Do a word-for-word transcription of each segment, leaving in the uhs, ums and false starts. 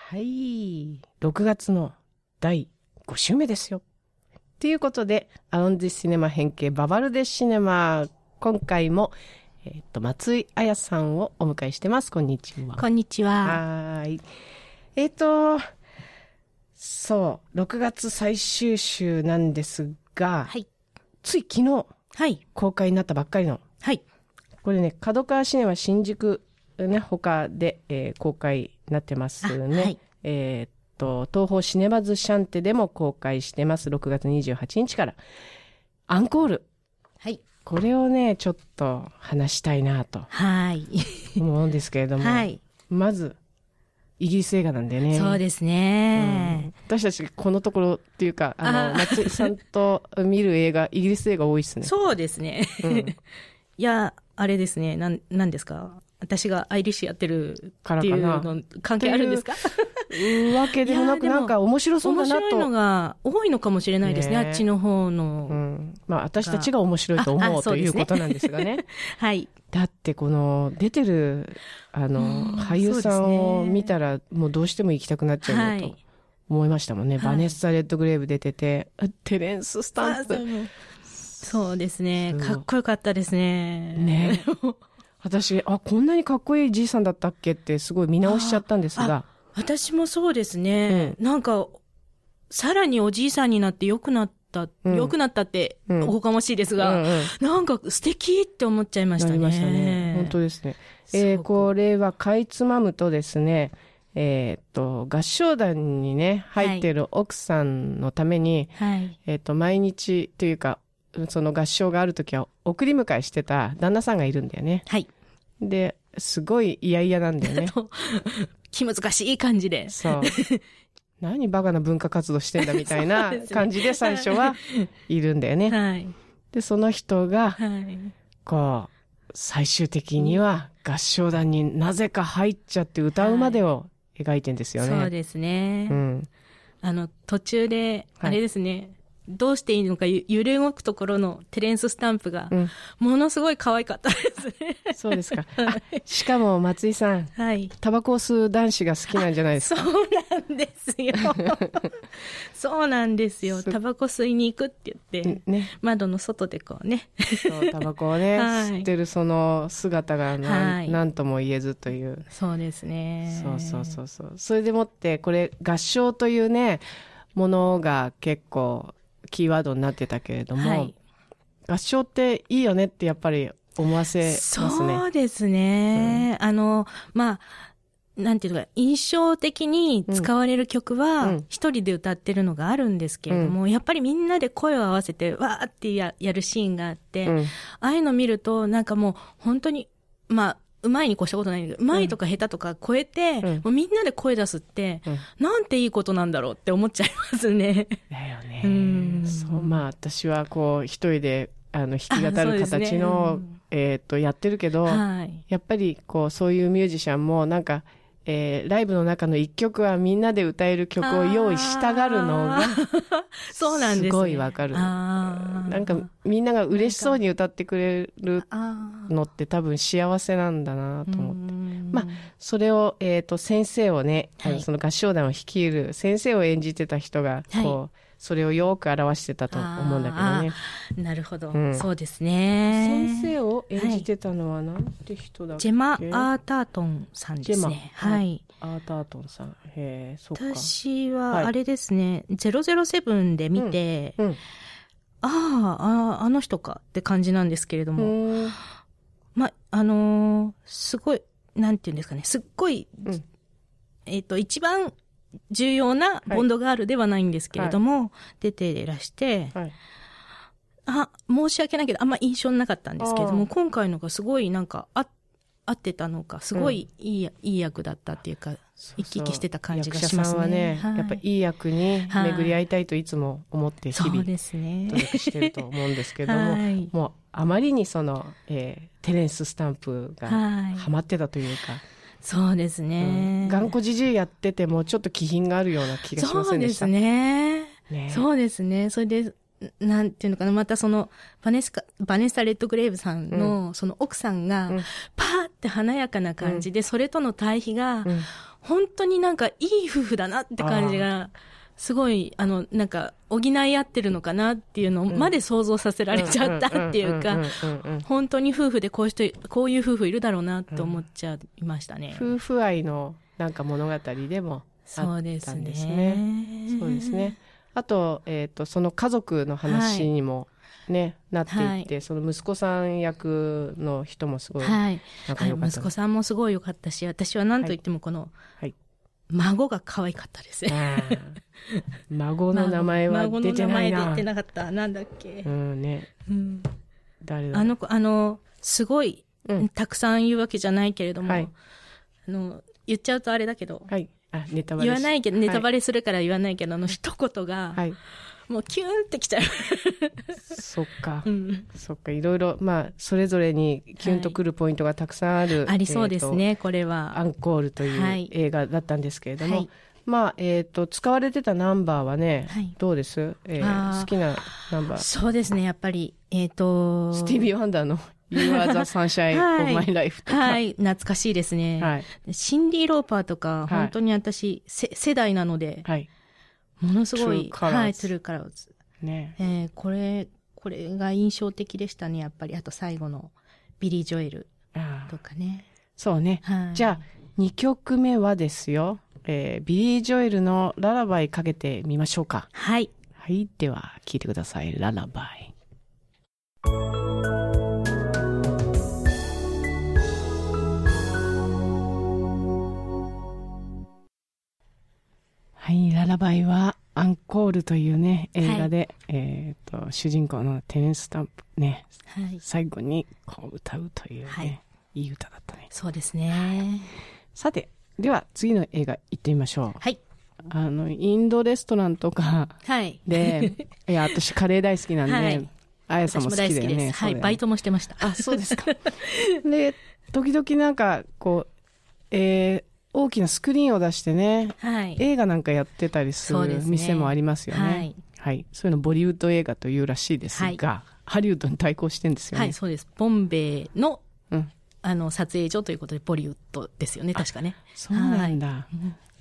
はい。ろくがつのだいご週目ですよ。ということで、アロンディシネマ変形ババルデシネマ。今回も、えっと、松井彩さんをお迎えしてます。こんにちは。 こんにちは。 はい。えっと、そう、ろくがつ最終週なんですが、 はい。 つい昨日、 はい。 公開になったばっかりの、 はい。 これね、角川シネマ新宿ね、他で、えー公開になってますね。 はい。 えーっと、東宝シネマズシャンテでも公開してます。ろくがつにじゅうはちにちから。アンコール。 はい。 これをね、ちょっと話したいなとはい。 思うんですけれども。 はい。 まず、イギリス映画なんでね。 そうですね、 うん。私たちこのところっていうか、あの、 あ松井さんと見る映画、イギリス映画多いっすね。 そうですね。 うん、 いや、あれですね。なん、なんですか。私がアイリッシュやってるっていうの関係あるんですか？ いうわけでもなく、なんか面白そうだなと。 面白いのが多いのかもしれないですね。ね、あっちの方の。 うん。まあ、私たちが面白いと思うということなんですがね。 はい。 だってこの出てるあの俳優さんを見たらもうどうしても行きたくなっちゃうなと思いましたもんね。はい、バネッサ・レッドグレーブ出てて、テレンス・スタンプ。 そうですね。かっこよかったですね。 ね。私、あ、こんなにかっこいいじいさんだったっけってすごい見直しちゃったんですが。 私もそうですね。うん、なんか、さらにおじいさんになって良くなった、うん、良くなったって、うん、おこがましいですが、うんうん、なんか素敵って思っちゃいましたね。 なりましたね。本当ですね。えー、これはかいつまむとですね、えっと、合唱団にね、入ってる奥さんのために、はい、えっと、毎日というか、その合唱があるときは送り迎えしてた旦那さんがいるんだよね。 はい。 で、すごい嫌々なんだよね。 気難しい感じで。 そう。何バカな文化活動してんだみたいな感じで最初はいるんだよね。はい。で、その人が、はい、こう、最終的には合唱団になぜか入っちゃって歌うまでを描いてんですよね。 はい、そうですね。うん。あの、途中で、あれですね。はい、どうしていいのか揺れ動くところのテレンス・スタンプが、ものすごい可愛かったですね。 うん、そうですか。あ、しかも松井さん、はい、タバコを吸う男子が好きなんじゃないですか？ そうなんですよ。そうなんですよ。タバコ吸いに行くって言って、ね、窓の外でこうね。 そう、タバコをね、はい、吸ってるその姿が何、はい、何とも言えずという。 そうですね。 そうそうそうそう。それでもって、これ合唱というね、ものが結構、キーワードになってたけれども、はい、合唱っていいよねってやっぱり思わせますね。 そうですね。うん、あの、まあ、なんていうか、印象的に使われる曲は、一人で歌ってるのがあるんですけれども、うん、やっぱりみんなで声を合わせて、わーってや、やるシーンがあって、うん、ああいうの見ると、なんかもう、本当に、まあ、うまいに越したことないんだけど、うまいとか下手とか超えて、うん、もうみんなで声出すって、うん、なんていいことなんだろうって思っちゃいますね。 だよね。うん、そう、まあ私はこう一人であの弾き語る形の、ね、うん、えっとやってるけど、はい、やっぱりこうそういうミュージシャンもなんか、えー、ライブの中の一曲はみんなで歌える曲を用意したがるのがそうなんですね。 すごいわかる。なんかみんなが嬉しそうに歌ってくれるのって多分幸せなんだなと思って。まあ、それを、えっと、先生をね、はい、その合唱団を率いる先生を演じてた人が、こう、はい、それをよく表してたと思うんだけどね。 なるほど、うん。そうですね。 先生を演じてたのはなんて人だっけ？ ジェマ・アータートンさんですね。はい。 アータートンさん。へえ、そっか。 私は、あれですね、はい、ゼロゼロセブンで見て、うんうん、ああ、あの人かって感じなんですけれども、ま、あのー、すごい、なんていうんですかね、すっごい、うん、えっと、一番重要なボンドガールではないんですけれども、はい、出ていらして、はい、あ、申し訳ないけど、あんま印象なかったんですけれども、今回のがすごいなんか、あ、合ってたのか、すごいいい、うん、いい役だったっていうか、生き生きしてた感じがしますね。役者さんはね、 はい、やっぱいい役に巡り合いたいといつも思って日々、 そうですね、 努力してると思うんですけども、はい、もうあまりにその、えー、テレンス・スタンプがハマってたというか、はい、 そうですね、 うん、頑固じじいやっててもちょっと気品があるような気がしませんでした？ そうですね。ね、そうですね。それで、なんていうのかな、またその、バネスカ、バネッサ・レッドグレーブさんの、その奥さんが、パーって華やかな感じで、それとの対比が、 本当になんかいい夫婦だなって感じが、すごい、あの、なんか、補い合ってるのかなっていうのまで想像させられちゃったっていうか、本当に夫婦でこういう人、こういう夫婦いるだろうなって思っちゃいましたね。 うん、夫婦愛のなんか物語でもあったんですね。そうですね。そうですね。あと、えっと、その家族の話にもね、はい、なっていって、はい、その息子さん役の人もすごい、はい。仲良かった、はい。息子さんもすごい良かったし、私は何と言ってもこの、はい。孫が可愛かったですね。 孫の名前は出てないな。 孫の名前出てなかった。なんだっけ。 うんね。うん、誰だ。 あの子、あの、すごい、うん、たくさん言うわけじゃないけれども、はい、あの、言っちゃうとあれだけど、 はい。あ、ネタバレ。 言わないけど、ネタバレするから言わないけど、はい、あの一言が、はい。もうキューンってきちゃう。 そっか。うん、そっか。いろいろ、まあ、それぞれにキュンとくるポイントがたくさんある。 はい、ありそうですね、えー、これは。 アンコールという映画だったんですけれども、はい、まあ、えっと、使われてたナンバーはね、はい、どうです、えー、好きなナンバー。 そうですね、やっぱり、えっと、 スティービー・ワンダーの You Are the Sunshine of My Life とか。 はい、懐かしいですね。はい、シンディ・ローパーとか、本当に私、せ世代なので、はい、ものすごい、はい、トゥルーカラーズ。ねえー、これ、これが印象的でしたね、やっぱり。あと最後のビリー・ジョエルとかね。 そうね。はい、じゃあ、にきょくめはですよ、えー、ビリー・ジョエルのララバイかけてみましょうか。 はい。 はい。では、聴いてください。ララバイ。はい。ララバイは、アンコールというね、映画で、はい、えっと、主人公のテレンス・スタンプね、はい、最後にこう歌うというね、はい、いい歌だったね。 そうですね。 さて、では次の映画行ってみましょう。 はい。 あの、インドレストランとかで、はい、いや、私カレー大好きなんで、はい、あやさんも好きだよね。 私も大好きです。はい、バイトもしてました。 あ、そうですか。で、時々なんか、こう、えー、大きなスクリーンを出してね、はい、映画なんかやってたりする店もありますよね。はい。はい。そういうのボリウッド映画というらしいですが、はい、ハリウッドに対抗してるんですよね。 はい、そうです。ボンベイの、うん、あの、撮影所ということでボリウッドですよね、確かね。 そうなんだ。はい、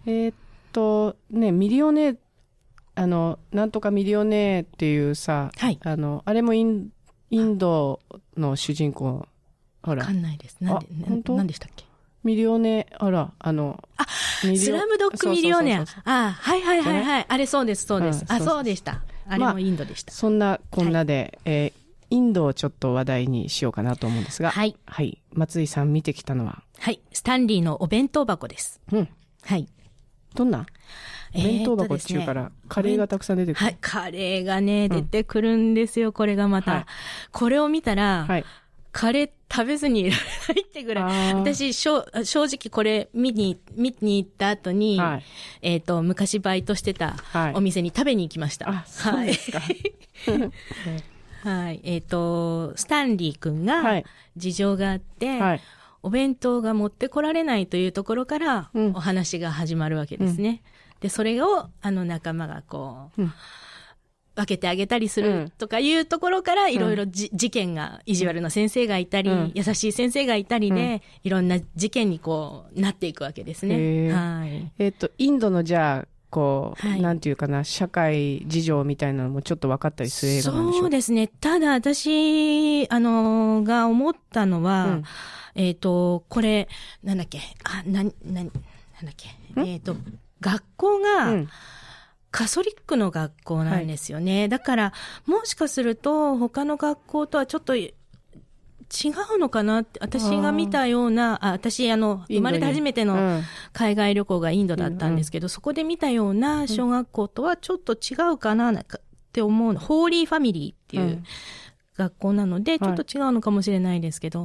えー、っと、ね、ミリオネー、あの、なんとかミリオネーっていうさ、はい、あの、あれもイン、インドの主人公、ほら。 わかんないです。なんで、本当？何でしたっけ？ ミリオネ、あら、あの、 あ、スラムドッグミリオネア。あ、はいはいはいはい。あれそうです、そうです。あ、そうでした。あれもインドでした。 そんなこんなで、えー、インドをちょっと話題にしようかなと思うんですが、はい。はい。松井さん見てきたのは？ はい。スタンリーのお弁当箱です。うん。はい。 どんな？お弁当箱っていうから、カレーがたくさん出てくる。 はい。カレーがね、出てくるんですよ、これがまた。これを見たら、はい。カレー食べずにいられないってぐらい。私、正直これ見に、見に行った後に、はい、えっ、ー、と、昔バイトしてたお店に食べに行きました。 はい、あ、そうですか。 はい。えっ、ー、と、スタンリー君が事情があって、はい、お弁当が持ってこられないというところからお話が始まるわけですね。うん、で、それをあの仲間がこう、うん分けてあげたりするとかいうところから、いろいろ事件が、意地悪な先生がいたり、うん、優しい先生がいたりで、うん、いろんな事件にこう、なっていくわけですね。はい。 えっと、インドのじゃあ、こう、はい、なんていうかな、社会事情みたいなのもちょっと分かったりする映画なんでしょうか？ そうですね。ただ私、あの、が思ったのは、うん、えっと、これ、なんだっけ、あ、な、な、なんだっけ、えっと、学校が、うんカソリックの学校なんですよね。はい、だから、もしかすると、他の学校とはちょっと違うのかなって、私が見たような、あ、私、あの、生まれて初めての海外旅行がインドだったんですけど、うん、そこで見たような小学校とはちょっと違うかなって思うの。ホーリーファミリーっていう学校なので、ちょっと違うのかもしれないですけど、はい、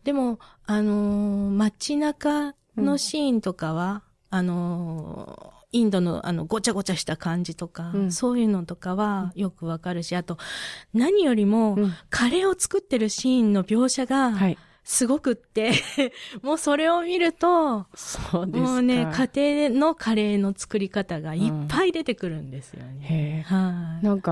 でも、あのー、街中のシーンとかは、うん、あのー、インドのあのごちゃごちゃした感じとか、うん、そういうのとかはよくわかるし、あと何よりも、うん、カレーを作ってるシーンの描写がすごくって、はい、もうそれを見ると、 そうですか。 もうね、家庭のカレーの作り方がいっぱい出てくるんですよね。 うん、へー、はい。なんか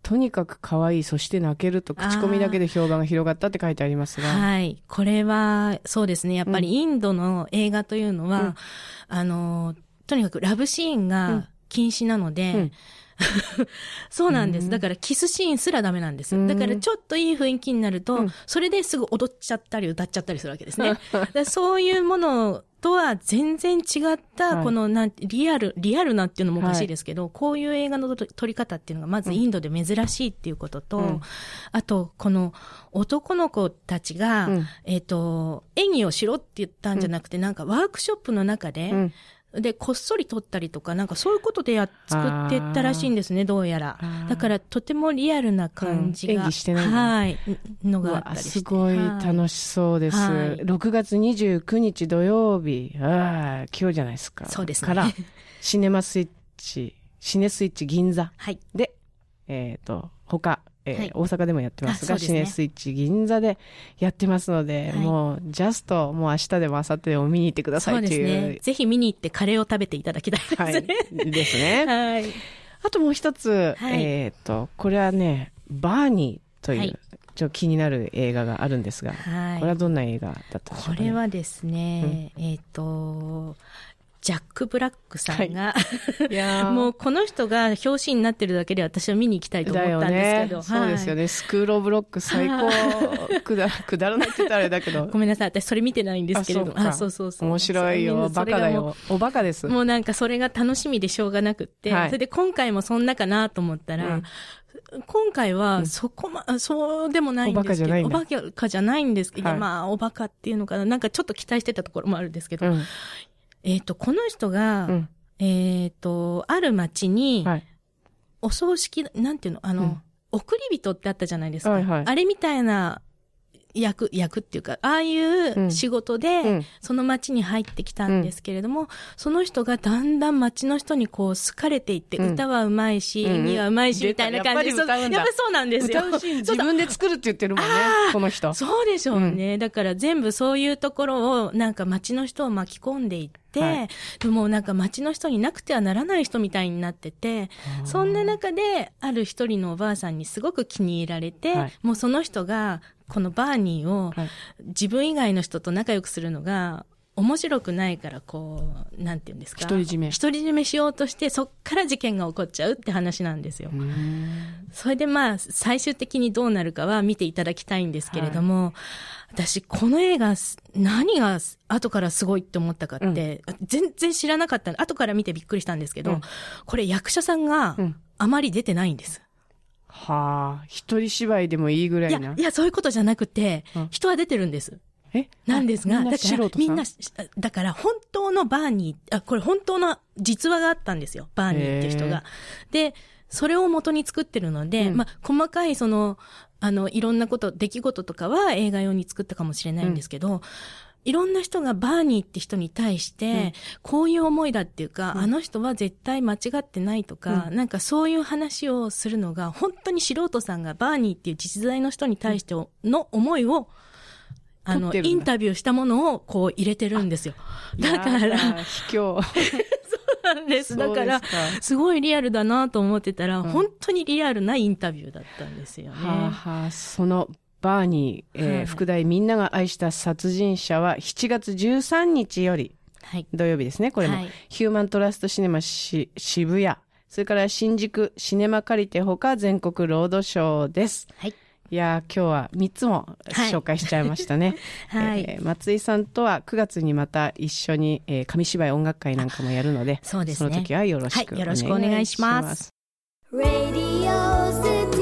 とにかく可愛い、そして泣けると口コミだけで評判が広がったって書いてありますが。 はい。これは、そうですね。やっぱりインドの映画というのは、うん、あの、とにかくラブシーンが禁止なので、うんうんそうなんです。だからキスシーンすらダメなんです。だからちょっといい雰囲気になると、うん、それですぐ踊っちゃったり歌っちゃったりするわけですね。だそういうものとは全然違った、このなんリアル、リアルなっていうのもおかしいですけど、はい、こういう映画の撮り方っていうのがまずインドで珍しいっていうことと、うん、あと、この男の子たちが、うん、えっと、演技をしろって言ったんじゃなくて、うん、なんかワークショップの中で、うんで、こっそり撮ったりとか、なんかそういうことでや、作ってったらしいんですね、どうやら。だから、とてもリアルな感じが。 うん、演技してないの。 はい。のがあったりして。 すごい楽しそうです。はい、ろくがつにじゅうくにち土曜日。ああ、今日じゃないですか。 そうですね。 から、シネマスイッチ、シネスイッチ銀座。 はい。 で、えっと、他。えーはい、大阪でもやってますが、 すね、 シネスイッチ銀座でやってますので、はい、もう、ジャスト、もう明日でも明後日でも見に行ってくださいっていう。 そうですね。ぜひ見に行ってカレーを食べていただきたいですね。 はい。ですね。 はい。 あともう一つ、はい、えっと、これはね、バーニーという、はい、ちょっと気になる映画があるんですが、はい、これはどんな映画だったんでしょうかね。 これはですね、うん、えっと、ジャック・ブラックさんが、はい、いやもうこの人が表紙になってるだけで私は見に行きたいと思ったんですけど。 ね、そうですよね。スクール・オブ・ロック最高。くだ、くだらないって言ったらあれだけど。 ごめんなさい。私それ見てないんですけれども。あ、そうそうそう。 面白いよ。バカだよ。おバカです。 もうなんかそれが楽しみでしょうがなくって。はい、それで今回もそんなかなと思ったら、うん今回は、そこま、うん、そうでもないんですけど。おバカじゃないんだ。おバカじゃないんですけど、はい、まあ、おバカっていうのかな。なんかちょっと期待してたところもあるんですけど。うんえっ、ー、と、この人が、うん、えっ、ー、と、ある町に、はい、お葬式、なんていうの、あの、うん、送り人ってあったじゃないですか。はいはい、あれみたいな役、役っていうか、ああいう仕事で、うん、その町に入ってきたんですけれども、うん、その人がだんだん町の人にこう好かれていって、うん、歌はうまいし、演技はうまいし、みたいな感じで、やっぱりそうなんですよ。 歌うシーン自分で作るって言ってるもんね、この人。 そうでしょうね。うん、だから全部そういうところを、なんか町の人を巻き込んでいって、はい、でもなんか町の人になくてはならない人みたいになってて、そんな中である一人のおばあさんにすごく気に入られて、はい、もうその人がこのバーニーを自分以外の人と仲良くするのが面白くないからこう、なんて言うんですか。 独り占め。 独り占めしようとしてそっから事件が起こっちゃうって話なんですよ。それでまあ最終的にどうなるかは見ていただきたいんですけれども、はい私、この映画、何が後からすごいって思ったかって、うん、全然知らなかった。後から見てびっくりしたんですけど、うん、これ役者さんがあまり出てないんです。 うん、はあ、一人芝居でもいいぐらいな。 いや、いや、そういうことじゃなくて、うん、人は出てるんです。 えなんですが、だからみんな、だから本当のバーニー、あ、これ本当の実話があったんですよ。バーニーっていう人が。で、それを元に作ってるので、うん、まあ、細かいその、あの、いろんなこと、出来事とかは映画用に作ったかもしれないんですけど、うん、いろんな人がバーニーって人に対して、うん、こういう思いだっていうか、うん、あの人は絶対間違ってないとか、うん、なんかそういう話をするのが、本当に素人さんがバーニーっていう実在の人に対しての思いを、あの、インタビューしたものをこう入れてるんですよ。だから、 卑怯。 そうなんです。だから、すごいリアルだなと思ってたら、うん、本当にリアルなインタビューだったんですよね。 はあはあ、そのバーニー、えーはい、副題みんなが愛した殺人者はしちがつじゅうさんにちより、はい、土曜日ですね、これも、はい、ヒューマントラストシネマし渋谷、それから新宿シネマカリテほか全国ロードショーです。はい。いや今日はみっつも紹介しちゃいましたね。はい、えー、松井さんとはくがつにまた一緒に、えー、紙芝居音楽会なんかもやるので、 そうですね。 その時はよろしくお願いします。 はい、よろしくお願いします。